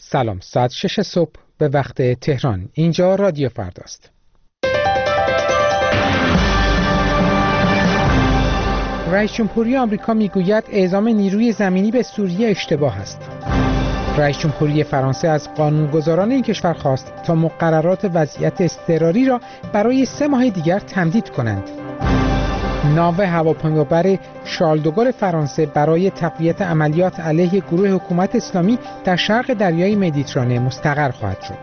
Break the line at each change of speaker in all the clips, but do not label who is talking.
سلام، ساعت 6 صبح به وقت تهران. اینجا رادیو فرداست. رئیس جمهوری آمریکا میگوید اعزام نیروی زمینی به سوریه اشتباه است. رئیس جمهوری فرانسه از قانونگذاران این کشور خواست تا مقررات وضعیت اضطراری را برای 3 ماه دیگر تمدید کنند. ناو هواپیمابر شارل دوگل فرانسه برای تقویت عملیات علیه گروه حکومت اسلامی در شرق دریای مدیترانه مستقر خواهد شد.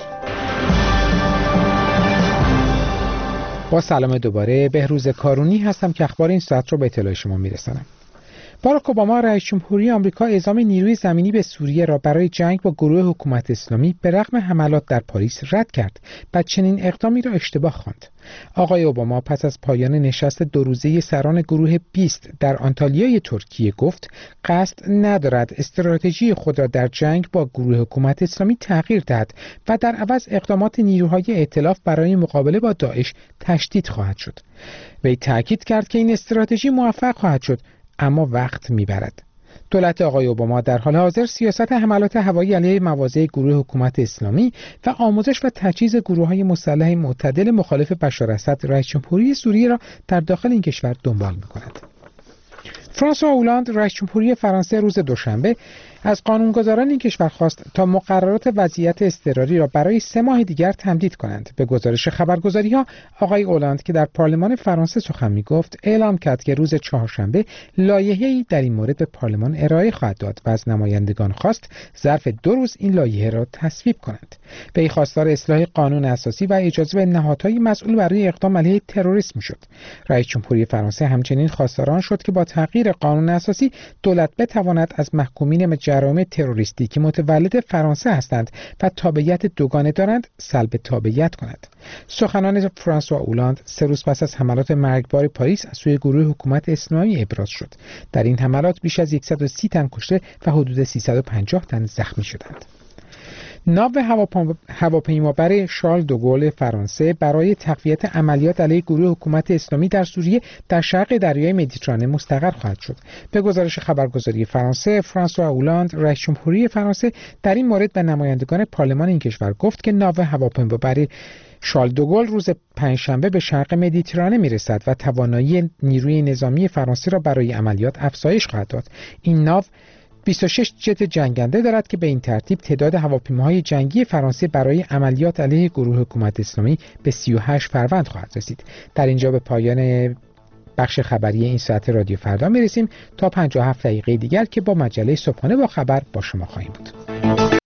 با سلام دوباره، بهروز کارونی هستم که اخبار این ساعت رو به اطلاع شما میرسانم. باراک اوباما رئیس جمهوری آمریکا اعزام نیروی زمینی به سوریه را برای جنگ با گروه حکومت اسلامی به رغم حملات در پاریس رد کرد و چنین اقدامی را اشتباه خواند. آقای اوباما پس از پایان نشست 2 روزه سران گروه 20 در آنتالیای ترکیه گفت قصد ندارد استراتژی خود را در جنگ با گروه حکومت اسلامی تغییر دهد و در عوض اقدامات نیروهای ائتلاف برای مقابله با داعش تشدید خواهد شد. وی تاکید کرد که این استراتژی موفق خواهد شد، اما وقت میبرد. دولت آقای اوباما در حال حاضر سیاست حملات هوایی علیه مواضع گروه حکومت اسلامی و آموزش و تجهیز گروه‌های مسلح معتدل مخالف بشار اسد رئیس جمهوری سوریه را در داخل این کشور دنبال می‌کند. فرانسوا اولاند رئیس جمهوری فرانسه روز دوشنبه از قانونگذاران این کشور خواست تا مقررات وضعیت اضطراری را برای 3 ماه دیگر تمدید کنند. به گزارش خبرگزاری‌ها، آقای اولاند که در پارلمان فرانسه سخن می‌گفت، اعلام کرد که روز چهارشنبه لایحه‌ای در این مورد به پارلمان ارائه خواهد داد و از نمایندگان خواست ظرف 2 روز این لایحه را تصویب کنند. وی خواستار اصلاح قانون اساسی و اجازه به نهادهای مسئول برای اقدام علیه تروریسم شد. رئیس جمهوری فرانسه همچنین خواستار آن شد که با تغییر قانون اساسی دولت بتواند از محکومین جرایم تروریستی که متولد فرانسه هستند و تابعیت دوگانه دارند سلب تابعیت کند. سخنان فرانسوا اولاند 3 روز پس از حملات مرگبار پاریس از سوی گروه حکومت اسلامی ابراز شد. در این حملات بیش از 130 تن کشته و حدود 350 تن زخمی شدند. ناو هواپیمابر شارل دوگل فرانسه برای تقویت عملیات علیه گروه حکومت اسلامی در سوریه در شرق دریای مدیترانه مستقر خواهد شد. به گزارش خبرگزاری فرانسه، فرانسوا اولاند رئیس جمهوری فرانسه در این مورد به نمایندگان پارلمان این کشور گفت که ناو هواپیمابر شارل دوگل روز پنجشنبه به شرق مدیترانه میرسد و توانایی نیروی نظامی فرانسه را برای عملیات افزایش خواهد داد. این ناو 26 جت جنگنده دارد که به این ترتیب تعداد هواپیماهای جنگی فرانسه برای عملیات علیه گروه حکومت اسلامی به 38 فروند خواهد رسید. در اینجا به پایان بخش خبری این ساعت رادیو فردا میرسیم تا 57 دقیقه دیگر که با مجله صبحانه با خبر با شما خواهیم بود.